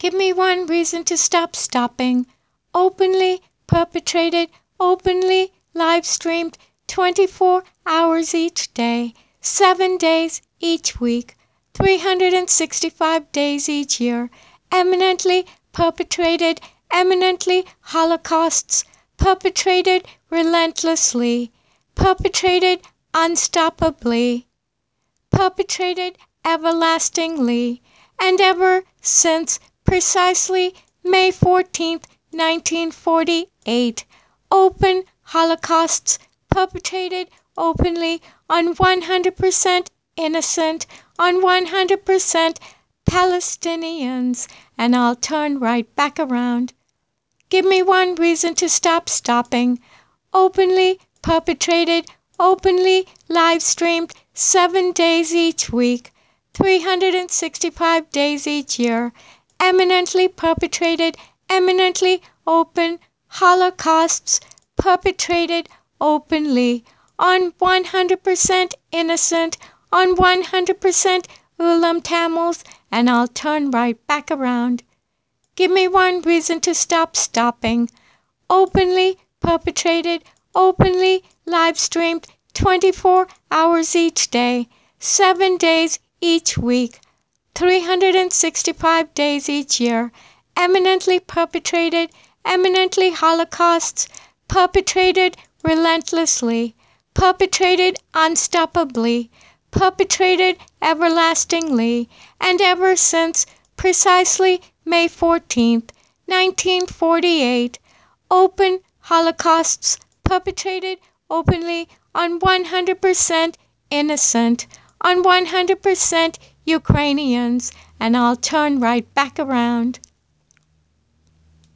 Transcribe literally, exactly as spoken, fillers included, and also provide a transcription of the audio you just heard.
Give me one reason to stop stopping. Openly perpetrated, openly live streamed twenty-four hours each day, seven days each week, three hundred sixty-five days each year. Eminently perpetrated, eminently holocausts, perpetrated relentlessly, perpetrated unstoppably, perpetrated everlastingly, and ever since precisely May fourteenth, nineteen forty-eight, open holocausts perpetrated openly on one hundred percent innocent, on one hundred percent Palestinians, and I'll turn right back around. Give me one reason to stop stopping. Openly perpetrated, openly live streamed seven days each week, three hundred sixty-five days each year, eminently perpetrated, eminently open holocausts perpetrated openly on one hundred percent innocent, on one hundred percent Ulam Tamils, and I'll turn right back around. Give me one reason to stop stopping. Openly perpetrated, openly live streamed twenty-four hours each day, seven days each week, three hundred sixty-five days each year, eminently perpetrated, eminently holocausts, perpetrated relentlessly, perpetrated unstoppably, perpetrated everlastingly, and ever since precisely May fourteenth, nineteen forty-eight, open holocausts perpetrated openly on one hundred percent innocent, on one hundred percent Ukrainians, and I'll turn right back around.